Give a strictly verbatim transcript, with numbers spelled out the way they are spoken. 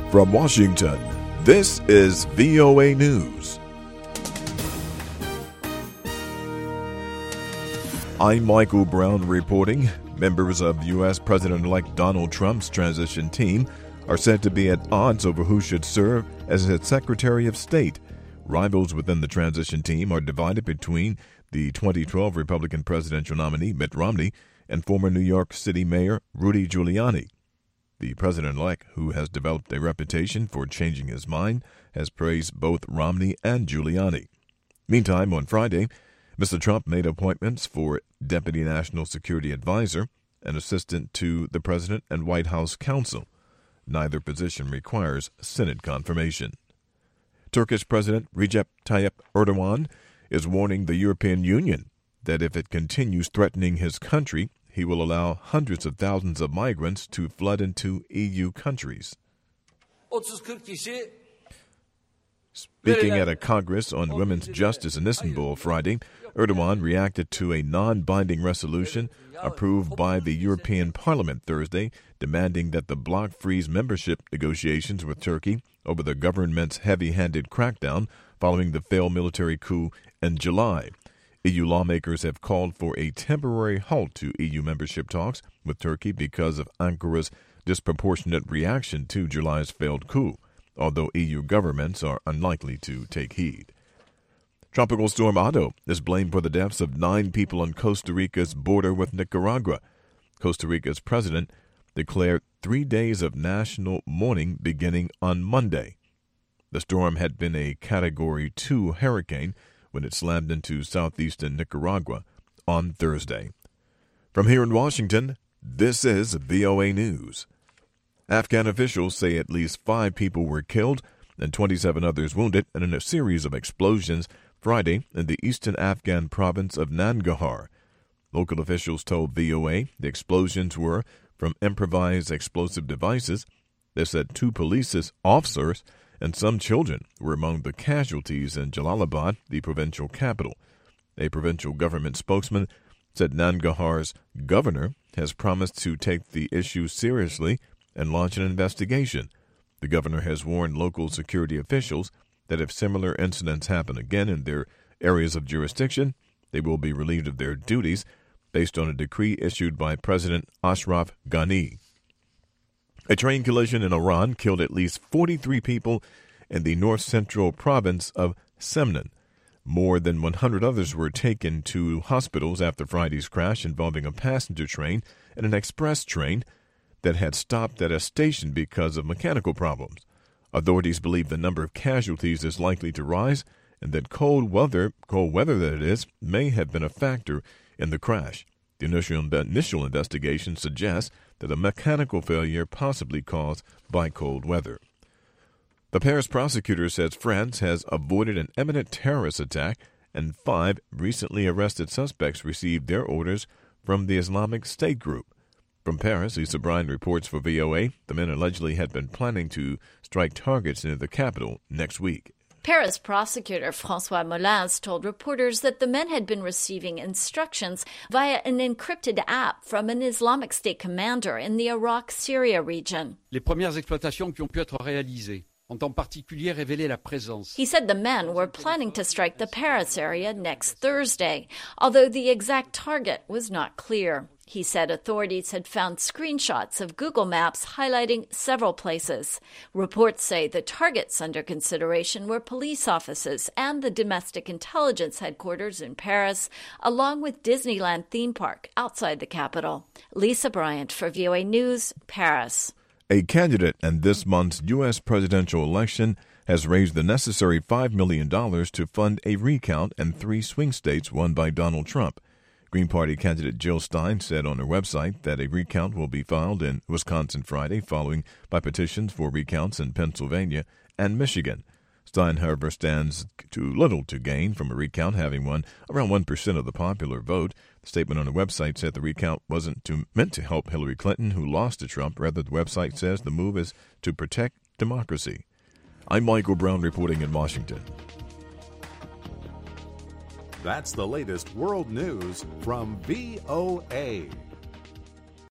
From Washington, this is V O A News. I'm Michael Brown reporting. Members of U S. President-elect Donald Trump's transition team are said to be at odds over who should serve as his Secretary of State. Rivals within the transition team are divided between the twenty twelve Republican presidential nominee Mitt Romney and former New York City Mayor Rudy Giuliani. The president-elect, who has developed a reputation for changing his mind, has praised both Romney and Giuliani. Meantime, on Friday, Mister Trump made appointments for Deputy National Security Advisor, an assistant to the President, and White House counsel. Neither position requires Senate confirmation. Turkish President Recep Tayyip Erdogan is warning the European Union that if it continues threatening his country, he will allow hundreds of thousands of migrants to flood into E U countries. Speaking at a Congress on women's justice in Istanbul Friday, Erdogan reacted to a non-binding resolution approved by the European Parliament Thursday, demanding that the bloc freeze membership negotiations with Turkey over the government's heavy-handed crackdown following the failed military coup in July. E U lawmakers have called for a temporary halt to E U membership talks with Turkey because of Ankara's disproportionate reaction to July's failed coup, although E U governments are unlikely to take heed. Tropical Storm Otto is blamed for the deaths of nine people on Costa Rica's border with Nicaragua. Costa Rica's president declared three days of national mourning beginning on Monday. The storm had been a Category two hurricane when it slammed into southeastern Nicaragua on Thursday. From here in Washington, this is V O A News. Afghan officials say at least five people were killed and twenty-seven others wounded in a series of explosions Friday in the eastern Afghan province of Nangarhar. Local officials told V O A the explosions were from improvised explosive devices. They said two police officers and some children were among the casualties in Jalalabad, the provincial capital. A provincial government spokesman said Nangarhar's governor has promised to take the issue seriously and launch an investigation. The governor has warned local security officials that if similar incidents happen again in their areas of jurisdiction, they will be relieved of their duties based on a decree issued by President Ashraf Ghani. A train collision in Iran killed at least forty-three people in the north-central province of Semnan. More than one hundred others were taken to hospitals after Friday's crash involving a passenger train and an express train that had stopped at a station because of mechanical problems. Authorities believe the number of casualties is likely to rise and that cold weather, cold weather that it is, may have been a factor in the crash. The initial, initial investigation suggests that a mechanical failure possibly caused by cold weather. The Paris prosecutor says France has avoided an imminent terrorist attack, and five recently arrested suspects received their orders from the Islamic State group. From Paris, Lisa Bryan reports for V O A. The men allegedly had been planning to strike targets near the capital next week. Paris prosecutor François Molins told reporters that the men had been receiving instructions via an encrypted app from an Islamic State commander in the Iraq-Syria region. Les premières exploitations qui ont pu être réalisées ont en particulier révélé la présence. He said the men were planning to strike the Paris area next Thursday, although the exact target was not clear. He said authorities had found screenshots of Google Maps highlighting several places. Reports say the targets under consideration were police offices and the domestic intelligence headquarters in Paris, along with Disneyland theme park outside the capital. Lisa Bryant for V O A News, Paris. A candidate in this month's U S presidential election has raised the necessary five million dollars to fund a recount in three swing states won by Donald Trump. Green Party candidate Jill Stein said on her website that a recount will be filed in Wisconsin Friday, following by petitions for recounts in Pennsylvania and Michigan. Stein, however, stands too little to gain from a recount, having won around one percent of the popular vote. The statement on the website said the recount wasn't to, meant to help Hillary Clinton, who lost to Trump. Rather, the website says the move is to protect democracy. I'm Michael Brown reporting in Washington. That's the latest world news from V O A.